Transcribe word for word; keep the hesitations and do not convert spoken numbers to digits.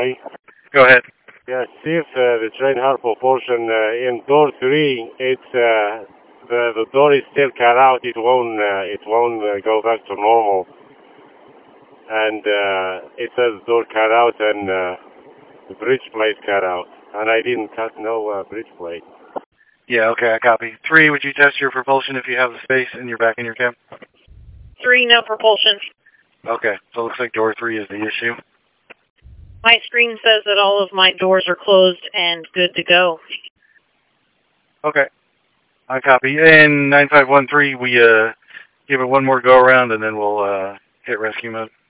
Harry. Go ahead. Yeah, see if uh, the train hard propulsion uh, in door three, it's uh, the the door is still cut out. It won't uh, it won't uh, go back to normal. And uh, it says door cut out and uh, the bridge plate cut out, and I didn't cut no uh, bridge plate. Yeah, okay, I copy. Three, would you test your propulsion if you have the space and you're back in your cab? Three, no propulsion. Okay, so it looks like door three is the issue. My screen says that all of my doors are closed and good to go. Okay, I copy. And nine five one three, we uh, give it one more go around and then we'll uh, hit rescue mode.